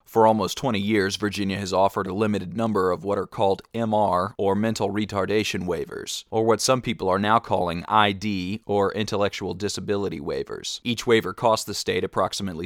For almost 20 years, Virginia has offered a limited number of what are called MR, or mental retardation waivers, or what some people are now calling ID, or intellectual disability waivers. Each waiver costs the state approximately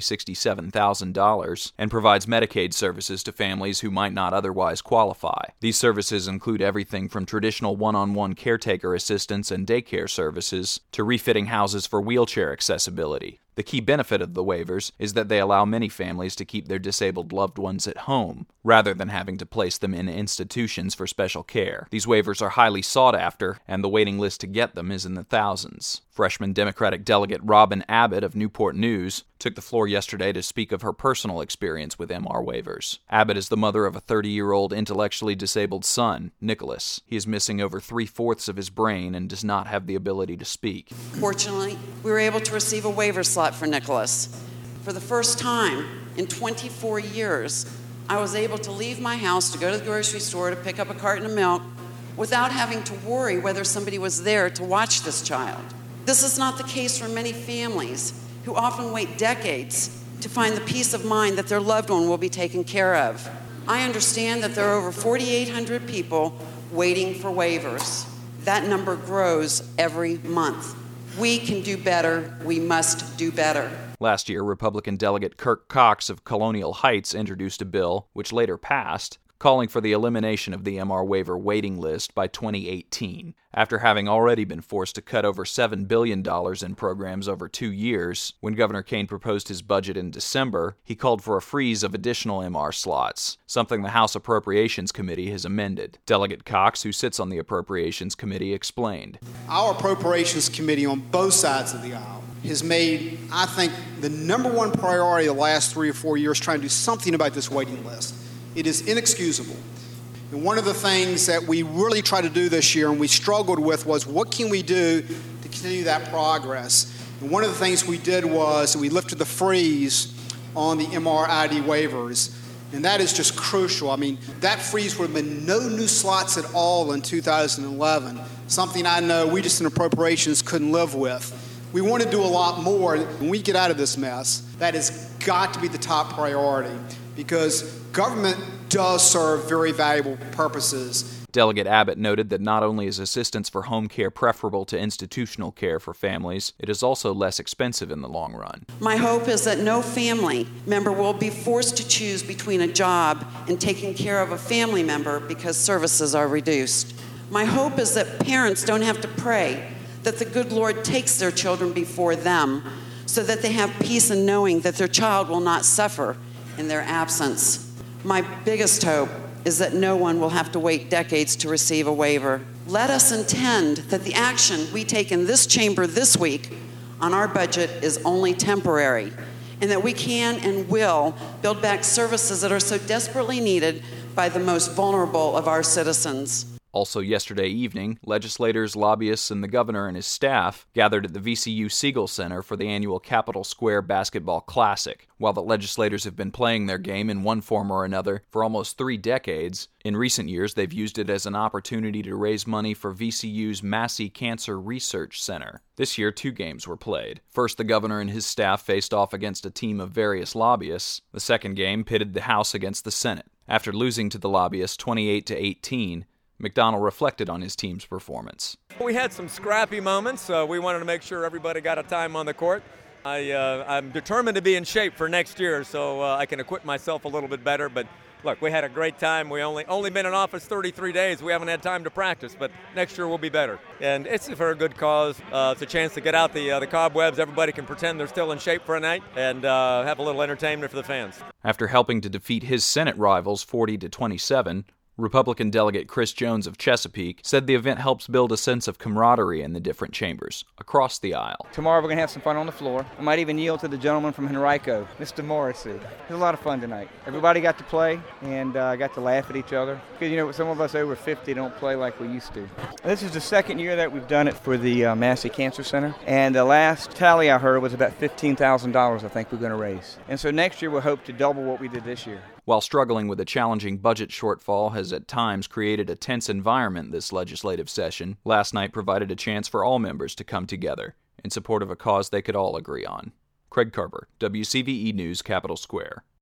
$67,000 and provides Medicaid services to families who might not otherwise qualify. These services include everything from traditional one-on-one caretaker assistance and daycare services to refitting houses for wheelchair accessibility. The key benefit of the waivers is that they allow many families to keep their disabled loved ones at home, rather than having to place them in institutions for special care. These waivers are highly sought after, and the waiting list to get them is in the thousands. Freshman Democratic delegate Robin Abbott of Newport News took the floor yesterday to speak of her personal experience with MR waivers. Abbott is the mother of a 30-year-old intellectually disabled son, Nicholas. He is missing over 3/4 of his brain and does not have the ability to speak. Fortunately, we were able to receive a waiver slot for Nicholas. For the first time in 24 years, I was able to leave my house to go to the grocery store to pick up a carton of milk without having to worry whether somebody was there to watch this child. This is not the case for many families who often wait decades to find the peace of mind that their loved one will be taken care of. I understand that there are over 4,800 people waiting for waivers. That number grows every month. We can do better. We must do better. Last year, Republican delegate Kirk Cox of Colonial Heights introduced a bill, which later passed, calling for the elimination of the MR waiver waiting list by 2018. After having already been forced to cut over $7 billion in programs over 2 years, when Governor Kane proposed his budget in December, he called for a freeze of additional MR slots, something the House Appropriations Committee has amended. Delegate Cox, who sits on the Appropriations Committee, explained. Our Appropriations Committee on both sides of the aisle has made, I think, the number one priority the last 3 or 4 years trying to do something about this waiting list. It is inexcusable. And one of the things that we really tried to do this year and we struggled with was what can we do to continue that progress? And one of the things we did was we lifted the freeze on the MRID waivers, and that is just crucial. I mean, that freeze would have been no new slots at all in 2011, something I know we just in appropriations couldn't live with. We want to do a lot more. When we get out of this mess, that has got to be the top priority because government does serve very valuable purposes. Delegate Abbott noted that not only is assistance for home care preferable to institutional care for families, it is also less expensive in the long run. My hope is that no family member will be forced to choose between a job and taking care of a family member because services are reduced. My hope is that parents don't have to pray that the good Lord takes their children before them so that they have peace in knowing that their child will not suffer in their absence. My biggest hope is that no one will have to wait decades to receive a waiver. Let us intend that the action we take in this chamber this week on our budget is only temporary, and that we can and will build back services that are so desperately needed by the most vulnerable of our citizens. Also yesterday evening, legislators, lobbyists, and the governor and his staff gathered at the VCU Siegel Center for the annual Capitol Square Basketball Classic. While the legislators have been playing their game in one form or another for almost 3 decades, in recent years they've used it as an opportunity to raise money for VCU's Massey Cancer Research Center. This year, 2 games were played. First, the governor and his staff faced off against a team of various lobbyists. The second game pitted the House against the Senate. After losing to the lobbyists 28-18, McDonnell reflected on his team's performance. We had some scrappy moments. We wanted to make sure everybody got a time on the court. I'm determined to be in shape for next year so I can equip myself a little bit better. But look, we had a great time. We only been in office 33 days. We haven't had time to practice, but next year we'll be better. And it's for a good cause. It's a chance to get out the cobwebs. Everybody can pretend they're still in shape for a night and have a little entertainment for the fans. After helping to defeat his Senate rivals 40-27, Republican delegate Chris Jones of Chesapeake said the event helps build a sense of camaraderie in the different chambers across the aisle. Tomorrow we're going to have some fun on the floor. I might even yield to the gentleman from Henrico, Mr. Morrissey. It was a lot of fun tonight. Everybody got to play and got to laugh at each other. Because, some of us over 50 don't play like we used to. This is the second year that we've done it for the Massey Cancer Center. And the last tally I heard was about $15,000 I think we're going to raise. And so next year we'll hope to double what we did this year. While struggling with a challenging budget shortfall has at times created a tense environment this legislative session, last night provided a chance for all members to come together in support of a cause they could all agree on. Craig Carver, WCVE News, Capitol Square.